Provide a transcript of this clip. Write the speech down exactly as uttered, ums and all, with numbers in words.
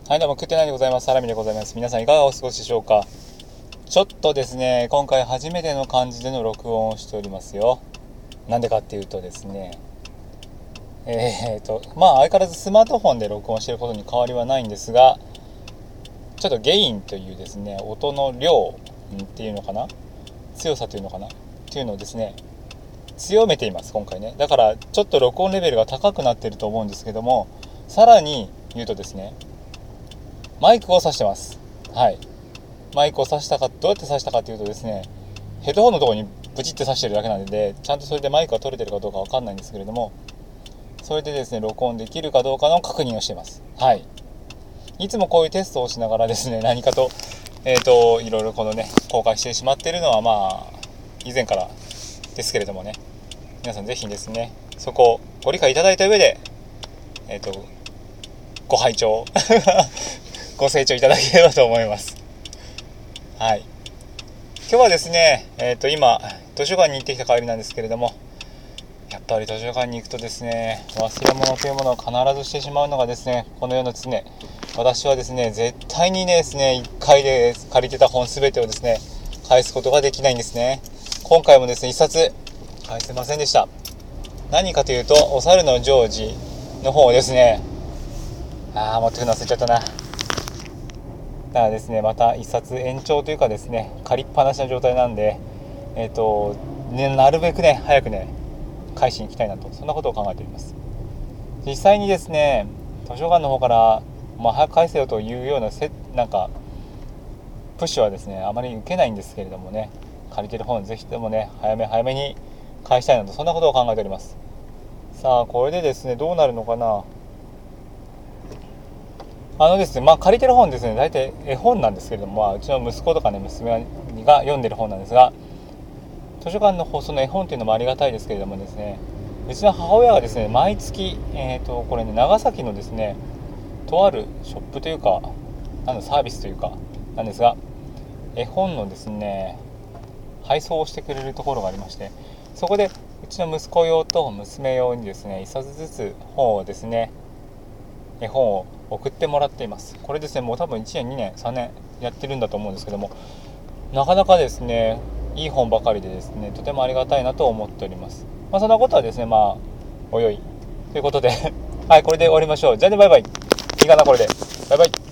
はい、どうも、食ってないでございます。サラミでございます。皆さんいかがお過ごしでしょうか。ちょっとですね、今回初めての感じでの録音をしておりますよ。なんでかっていうとですね、えーと、まあ相変わらずスマートフォンで録音していることに変わりはないんですが、ちょっとゲインというですね、音の量っていうのかな、強さというのかなっていうのをですね、強めています、今回ね。だからちょっと録音レベルが高くなっていると思うんですけども、さらに言うとですね、マイクを挿してます。はい。マイクを挿したか、どうやって挿したかというとですね、ヘッドホンのところにブチって挿してるだけなので、ちゃんとそれでマイクが取れてるかどうかわかんないんですけれども、それでですね、録音できるかどうかの確認をしています。はい。いつもこういうテストをしながらですね、何かと、えっと、いろいろこのね、公開してしまっているのは、まあ、以前からですけれどもね、皆さんぜひですね、そこをご理解いただいた上で、えっと、ご拝聴ご清聴いただければと思います。はい。今日はですね、えっと今図書館に行ってきた帰りなんですけれども、やっぱり図書館に行くとですね、忘れ物というものを必ずしてしまうのがですね、このようなですね、私はですね、絶対にですね、いっかいで借りてた本すべてをですね、返すことができないんですね。今回もですね、一冊返せませんでした。何かというと、お猿のジョージの方をですね、あー持ってくの忘れちゃったな。だからですね、また一冊延長というかですね、借りっぱなしの状態なんで、えっと、ね、なるべくね、早くね、返しに行きたいなと、そんなことを考えております。実際にですね、図書館の方から、まあ、早く返せよというようなせ、なんか、プッシュはですね、あまり受けないんですけれどもね、借りてる本、ぜひともね、早め早めに返したいなと、そんなことを考えております。さあ、これでですね、どうなるのかな。あのですね、まあ借りてる本ですね、大体絵本なんですけれども、まあ、うちの息子とかね、娘が読んでる本なんですが、図書館のその絵本っていうのもありがたいですけれどもですね、うちの母親がですね、毎月、えーと、これね、長崎のですね、とあるショップというか、なんだサービスというか、なんですが、絵本のですね、配送をしてくれるところがありまして、そこでうちの息子用と娘用にですね、一冊ずつ本をですね、絵本を送ってもらっています。これですね、もう多分いちねんにねんさんねんやってるんだと思うんですけども、なかなかですね、いい本ばかりでですね、とてもありがたいなと思っております。まあ、そんなことはですね、まあおいおいということではい、これで終わりましょう。じゃあね、バイバイ。いいかな、これで。バイバイ。